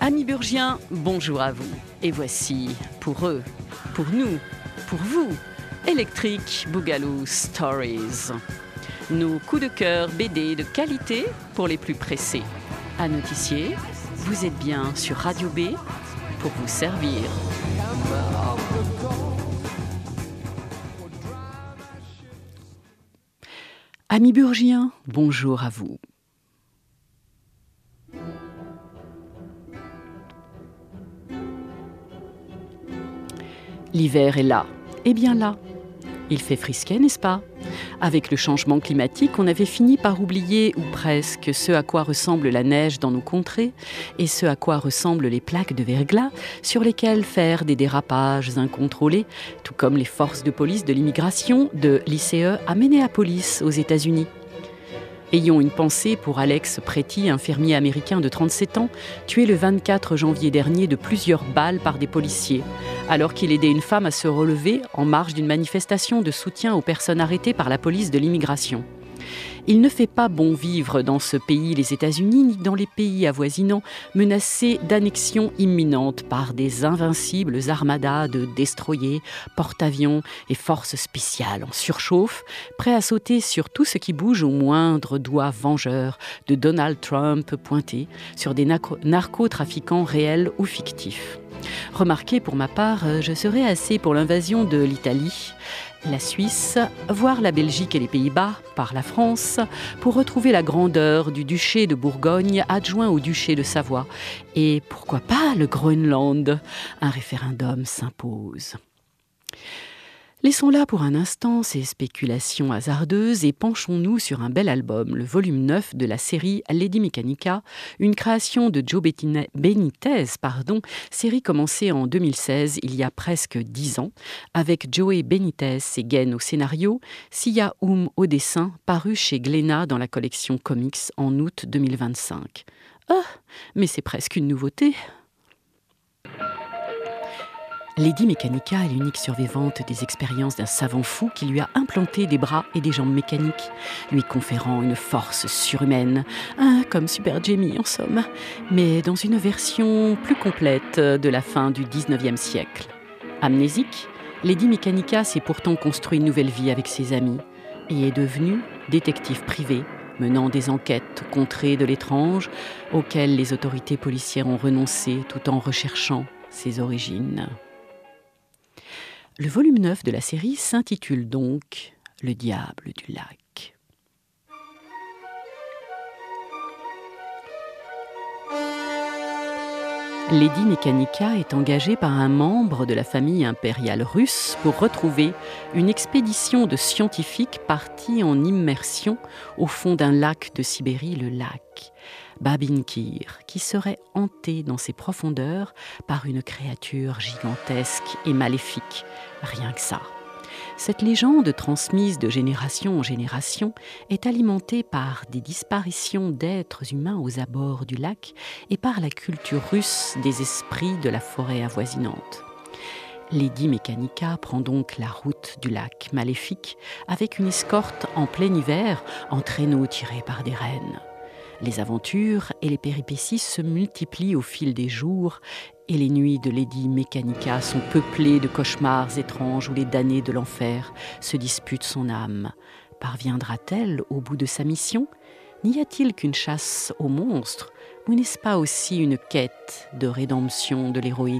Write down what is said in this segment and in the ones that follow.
Amis burgiens, bonjour à vous. Et voici, pour eux, pour nous, pour vous, Electric Boogaloo Stories. Nos coups de cœur BD de qualité pour les plus pressés. À notifier, vous êtes bien sur Radio B pour vous servir. Amis burgiens, bonjour à vous. L'hiver est là, et bien là. Il fait frisquet, n'est-ce pas ? Avec le changement climatique, on avait fini par oublier, ou presque, ce à quoi ressemble la neige dans nos contrées et ce à quoi ressemblent les plaques de verglas sur lesquelles faire des dérapages incontrôlés, tout comme les forces de police de l'immigration de l'ICE à Minneapolis, aux États-Unis. Ayons une pensée pour Alex Pretty, un fermier américain de 37 ans, tué le 24 janvier dernier de plusieurs balles par des policiers, alors qu'il aidait une femme à se relever en marge d'une manifestation de soutien aux personnes arrêtées par la police de l'immigration. Il ne fait pas bon vivre dans ce pays, les États-Unis, ni dans les pays avoisinants, menacés d'annexion imminente par des invincibles armadas de destroyers, porte-avions et forces spéciales en surchauffe, prêts à sauter sur tout ce qui bouge au moindre doigt vengeur de Donald Trump pointé sur des narcotrafiquants réels ou fictifs. Remarquez, pour ma part, je serais assez pour l'invasion de l'Italie, la Suisse, voire la Belgique et les Pays-Bas, par la France, pour retrouver la grandeur du duché de Bourgogne adjoint au duché de Savoie. Et pourquoi pas le Groenland ? Un référendum s'impose. Laissons là pour un instant ces spéculations hasardeuses et penchons-nous sur un bel album, le volume 9 de la série Lady Mechanika, une création de Joe Benitez, série commencée en 2016, il y a presque 10 ans, avec Joey Benitez et Guen au scénario, Sia au dessin, paru chez Glénat dans la collection Comics en août 2025. Ah, mais c'est presque une nouveauté. Lady Mechanika est l'unique survivante des expériences d'un savant fou qui lui a implanté des bras et des jambes mécaniques, lui conférant une force surhumaine, comme Super Jamie en somme, mais dans une version plus complète de la fin du 19e siècle. Amnésique, Lady Mechanika s'est pourtant construit une nouvelle vie avec ses amis et est devenue détective privée, menant des enquêtes contrées de l'étrange auxquelles les autorités policières ont renoncé tout en recherchant ses origines. Le volume 9 de la série s'intitule donc « Le diable du lac ». Lady Mechanika est engagée par un membre de la famille impériale russe pour retrouver une expédition de scientifiques partis en immersion au fond d'un lac de Sibérie, le lac Babinkir, qui serait hanté dans ses profondeurs par une créature gigantesque et maléfique. Rien que ça. Cette légende, transmise de génération en génération, est alimentée par des disparitions d'êtres humains aux abords du lac et par la culture russe des esprits de la forêt avoisinante. Lady Mechanika prend donc la route du lac maléfique avec une escorte en plein hiver en traîneau tiré par des rennes. Les aventures et les péripéties se multiplient au fil des jours et les nuits de Lady Mechanika sont peuplées de cauchemars étranges où les damnés de l'enfer se disputent son âme. Parviendra-t-elle au bout de sa mission ? N'y a-t-il qu'une chasse aux monstres ou n'est-ce pas aussi une quête de rédemption de l'héroïne ?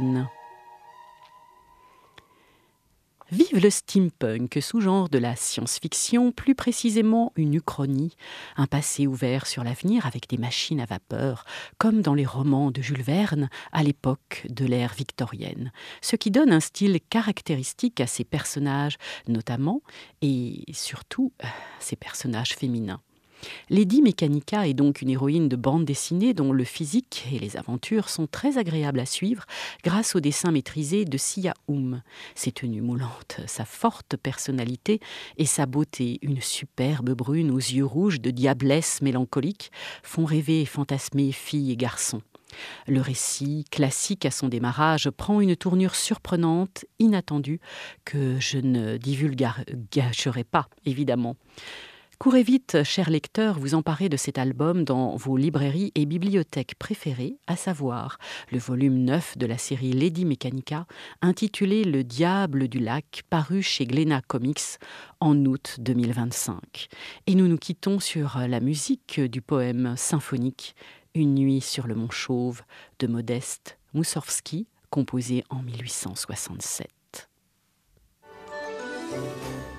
Vive le steampunk, sous-genre de la science-fiction, plus précisément une uchronie, un passé ouvert sur l'avenir avec des machines à vapeur, comme dans les romans de Jules Verne à l'époque de l'ère victorienne, ce qui donne un style caractéristique à ces personnages, notamment et surtout ces personnages féminins. Lady Mechanika est donc une héroïne de bande dessinée dont le physique et les aventures sont très agréables à suivre grâce au dessin maîtrisé de Sia. Ses tenues moulantes, sa forte personnalité et sa beauté, une superbe brune aux yeux rouges de diablesse mélancolique, font rêver et fantasmer filles et garçons. Le récit, classique à son démarrage, prend une tournure surprenante, inattendue, que je ne divulgacherai pas, évidemment. Courez vite, chers lecteurs, vous emparer de cet album dans vos librairies et bibliothèques préférées, à savoir le volume 9 de la série Lady Mechanica, intitulé Le Diable du Lac, paru chez Glénat Comics en août 2025. Et nous nous quittons sur la musique du poème symphonique Une nuit sur le Mont Chauve de Modeste Moussorgsky, composé en 1867.